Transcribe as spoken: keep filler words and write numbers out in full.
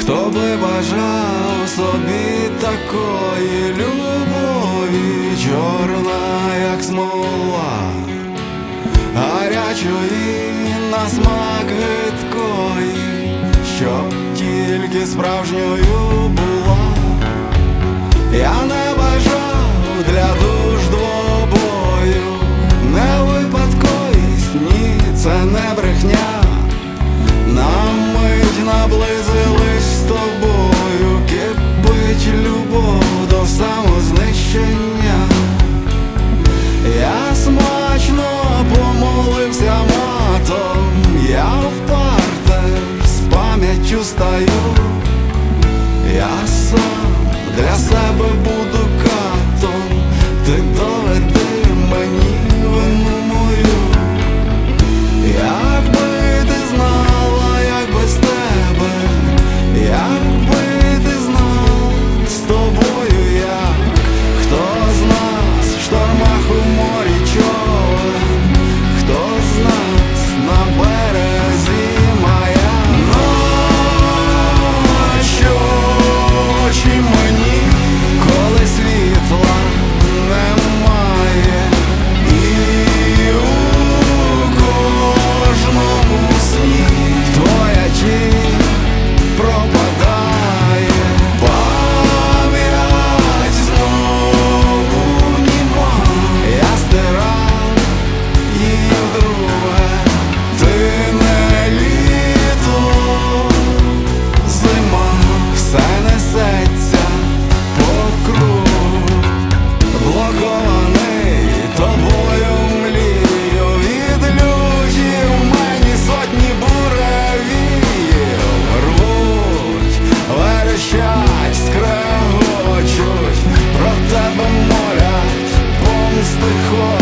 Хто би бажав собі такої любові, чорна, як смола, гарячої на смак гидкої, щоб тільки справжньою була. Я не бажав для душ двобою, не випадковість, ні, це не брехня. Нам мить наблизились з тобою, кипить любов до самознищення. Я смачно помолився матом, я вперте з пам'яттю стаю. Я сам для себе буду катом, ти доведи мені вину мою. Якби ти знала, як без тебе, якби ти знав з тобою як, хто з нас в штормах у морі човен, хто з нас на березі мая. Ночі очі мені, коли світла немає, і у кожному сні твоя тінь пропадає. Пам'ять знову німа, я стирав її вдруге. Ти не літо, зима, все несеться по кругу, блокований тобою млію. Від люті в мені сотні буревіїв рвуть, верещать, скрегочуть, про тебе молять, помсти хочуть.